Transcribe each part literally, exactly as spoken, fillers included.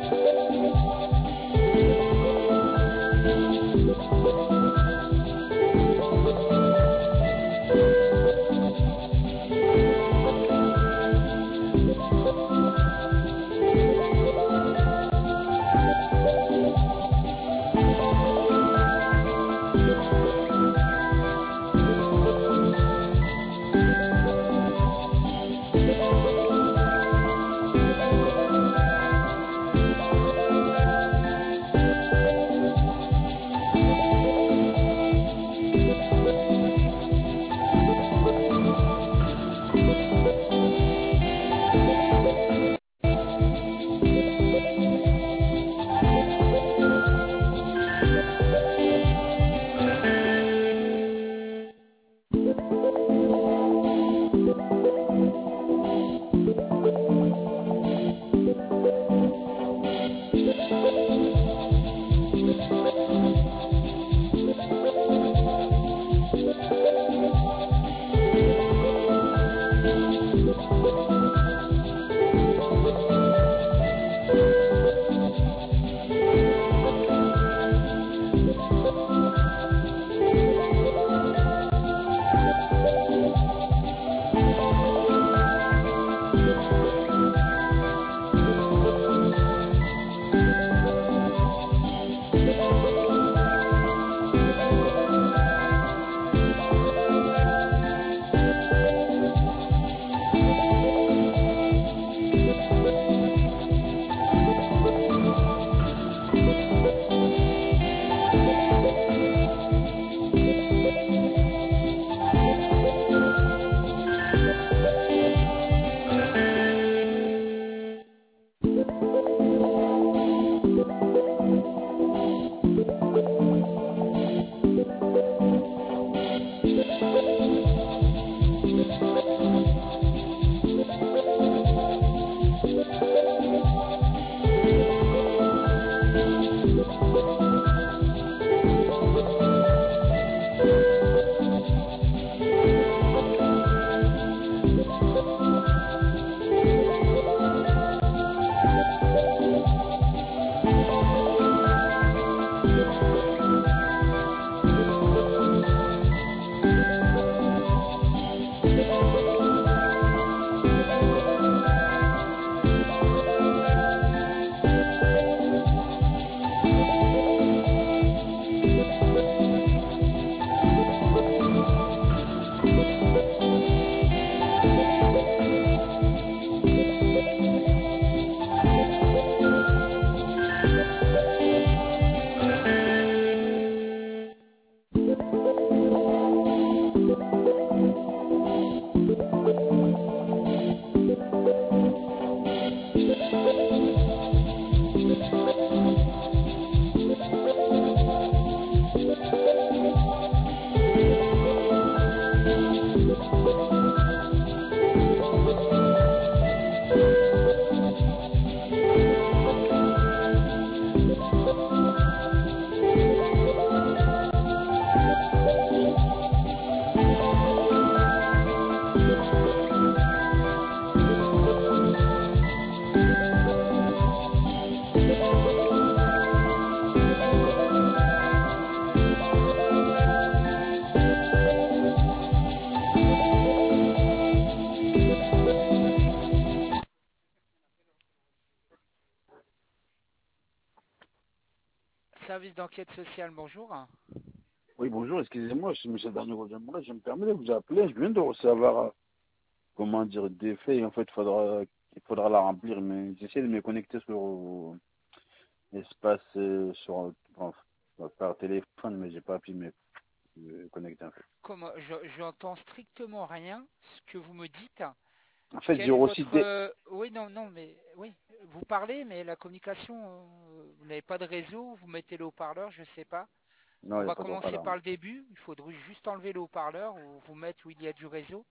Service d'enquête sociale, bonjour. Oui, bonjour, excusez-moi, je suis M. Daniel Rogembrun, je me permets de vous appeler, je viens de recevoir, euh, comment dire, des faits, en fait, il faudra, il faudra la remplir, mais j'essaie de me connecter sur euh, l'espace, euh, sur, enfin, par téléphone, mais j'ai pas pu me, me connecter, en fait. Comment je, j'entends strictement rien ce que vous me dites. En fait, j'ai Quel est reçu votre des... euh, oui, non, non, mais oui, vous parlez, mais la communication, euh, vous n'avez pas de réseau, vous mettez le haut-parleur, je sais pas. Non, On il n'y a va pas de commencer haut-parleur. par le début. Il faudrait juste enlever le haut-parleur ou vous mettre où il y a du réseau.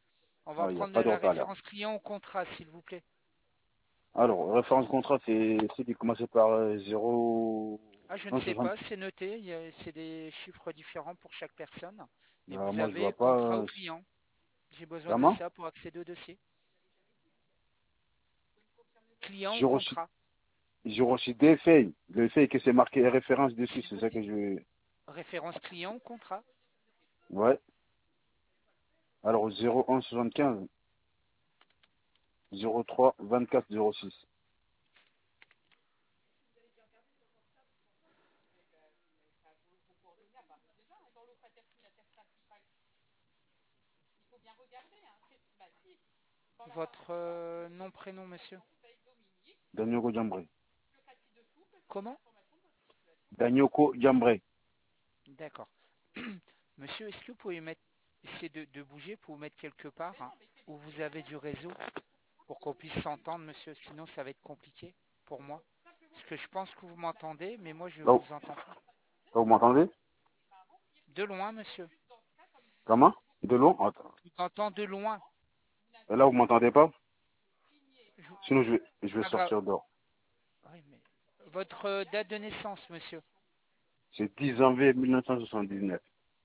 On va Non, il n'y a prendre pas de la haut-parleur. référence client au contrat, s'il vous plaît. Alors, référence contrat, c'est celui qui commence par euh, zéro... Ah, je ne Non, sais soixante. pas, c'est noté. il y a- C'est des chiffres différents pour chaque personne. Mais Alors, vous moi, je avez vois contrat pas... au euh, client. J'ai besoin de Comment? ça pour accéder au dossier. Client ou J'ai reçu... contrat. j'ai reçu des faits. Le fait que c'est marqué référence dessus, c'est ça que je vais... Référence client ou contrat? Ouais. Alors, zéro un soixante-quinze, zéro trois, vingt-quatre, zéro six. Votre euh, nom, prénom, monsieur? Danyoko Jambre. Comment? Danyoko Jambre. D'accord. Monsieur, est-ce que vous pouvez mettre, essayer de, de bouger pour vous mettre quelque part hein, où vous avez du réseau pour qu'on puisse s'entendre, monsieur? Sinon, ça va être compliqué pour moi. Parce que je pense que vous m'entendez, mais moi, je Là, vous vous entends pas. là, vous m'entendez? De loin, monsieur. Comment? De long? Attends. Je vous entends de loin. Et là, vous m'entendez pas? Je vous- Sinon, je vais, je vais Pas grave. sortir dehors. Oui, mais... Votre euh, date de naissance, monsieur? C'est dix janvier mille neuf cent soixante-dix-neuf.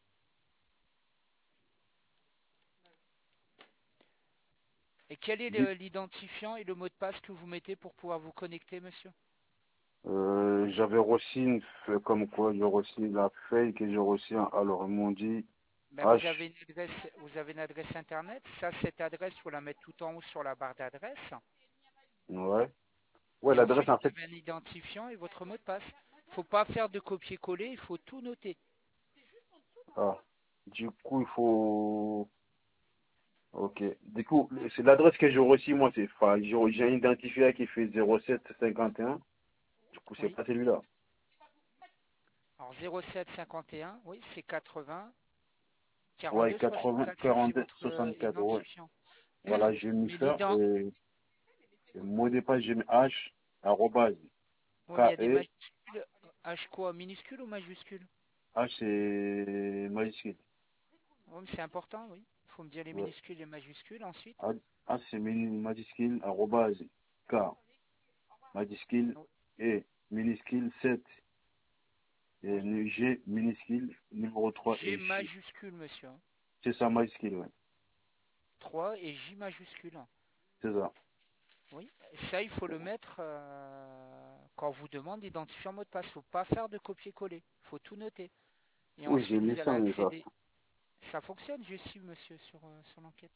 Et quel est le- Dix- l'identifiant et le mot de passe que vous mettez pour pouvoir vous connecter, monsieur? Euh, j'avais reçu une, f- comme quoi j'ai reçu la feuille que j'ai reçue. Alors, ils m'ont dit Ben, H. vous avez une adresse, vous avez une adresse internet. Ça, cette adresse, il faut la mettre tout en haut sur la barre d'adresse. Ouais. Ouais, Et l'adresse, ensuite, en vous fait. avez un identifiant et votre mot de passe. Il ne faut pas faire de copier-coller, il faut tout noter. Ah. Du coup, il faut. Ok. Du coup, c'est l'adresse que j'ai reçue, moi, c'est. Enfin, j'ai j'ai un identifiant qui fait zéro sept cinquante et un. Du coup, c'est Oui. pas celui-là. Alors zéro sept cinquante et un, oui, c'est quatre-vingts, Ouais, quarante-deux, quatre-vingts, soixante-quatre. Ça, c'est quarante-deux, votre euh, soixante-quatre, ouais. identifiant. Voilà, j'ai mis Mais ça. l'ident, Et, et mot de passe, j'ai mis H, arrobase, oui, mais il y a des K-E. majuscules. H quoi, minuscule ou majuscule? H, c'est majuscule. Oui, mais c'est important, oui. Il faut me dire les Ouais. minuscules et les majuscules ensuite. H, H, c'est minu- majuscule, arrobase, K, majuscule, Oui. E, minuscule, sept. Et Oui. nu- G, minuscule, numéro trois G et J. majuscule, monsieur. C'est ça, majuscule, ouais. trois et J majuscule. C'est ça. Oui, ça il faut le mettre euh, quand on vous demande d'identifier un mot de passe. Il ne faut pas faire de copier-coller, il faut tout noter. Et Oui, j'ai ensuite mis vous allez ça, mais ça. accéder. Ça fonctionne, je suis monsieur sur, euh, sur l'enquête.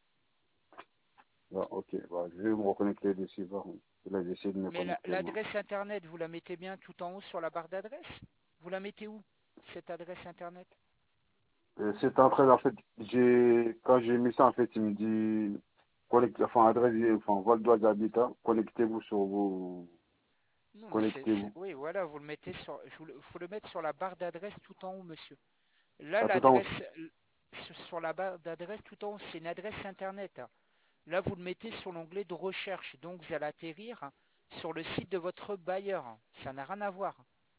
Ah, ok, bah, je vais me reconnecter dessus. Voir. Là, j'essaie de me Mais la- connecter, moi. l'adresse internet, vous la mettez bien tout en haut sur la barre d'adresse? Vous la mettez où, cette adresse internet? Euh, C'est en train, en fait, j'ai, quand j'ai mis ça, en fait, il me dit, connecte, enfin, adresse, enfin, Val d'Oise Habitat, connectez-vous sur vos, Non, mais c'est, c'est- connectez-vous. oui, voilà, vous le mettez sur, il faut le mettre sur la barre d'adresse tout en haut, monsieur. Là, Ah, tout en haut. l'adresse, sur sur la barre d'adresse tout en haut, c'est une adresse internet. Là, vous le mettez sur l'onglet de recherche. Donc, vous allez atterrir sur le site de votre bailleur. Ça n'a rien à voir.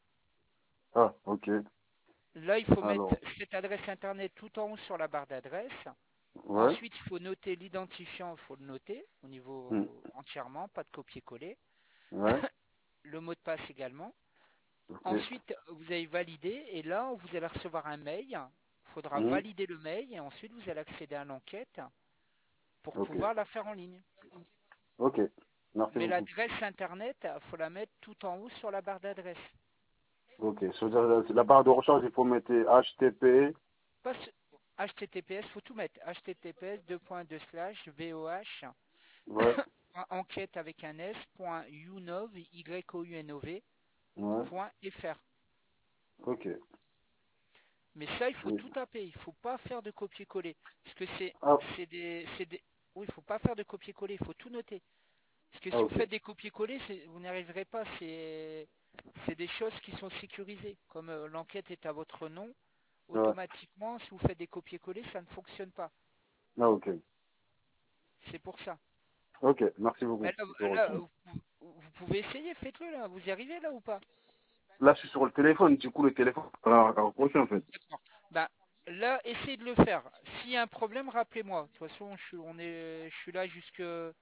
Ah, ok. Là, il faut mettre Alors, cette adresse internet tout en haut sur la barre d'adresse. ouais, Ensuite, il faut noter l'identifiant. Il faut le noter au hmm, niveau entièrement, pas de copier-coller. ouais, Le mot de passe également. ok, Ensuite, vous allez valider et là, vous allez recevoir un mail. Il faudra hmm, valider le mail et ensuite, vous allez accéder à l'enquête pour ok, pouvoir la faire en ligne. ok. Merci Mais beaucoup. l'adresse internet, il faut la mettre tout en haut sur la barre d'adresse. Ok, sur la, la barre de recherche, il faut mettre H T T P. Pas ce- H T T P S, faut tout mettre. H T T P S deux point deux slash V O H Ouais, enquête avec un S point unov y o u n o v ouais, point fr. ok. Mais ça, il faut Oui. tout taper. Il faut pas faire de copier-coller, parce que c'est Ah, c'est des c'est des oui, il faut pas faire de copier-coller. Il faut tout noter. Parce que ah, si vous ok. faites des copier-coller, c'est- vous n'y arriverez pas. C'est c'est des choses qui sont sécurisées. Comme euh, l'enquête est à votre nom, Ouais. automatiquement, si vous faites des copier-coller, ça ne fonctionne pas. Ah, ok. C'est pour ça. Ok, merci beaucoup. Mais là, Je là, retourne. vous, vous pouvez essayer, faites-le là. Vous y arrivez là ou pas? Là, je suis sur le téléphone. Du coup, le téléphone va rapprocher, en fait. D'accord. Ben, là, essayez de le faire. S'il y a un problème, rappelez-moi. De toute façon, je suis, on est, je suis là jusque,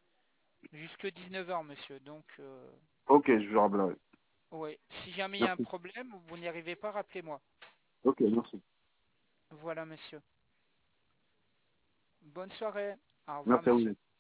jusque dix-neuf heures, monsieur. Donc, euh, Ok, je vais rappeler. ouais. Si jamais il y a un Merci. problème, vous n'y arrivez pas, rappelez-moi. Ok, merci. Voilà, monsieur. Bonne soirée. Au revoir, Merci à monsieur. vous.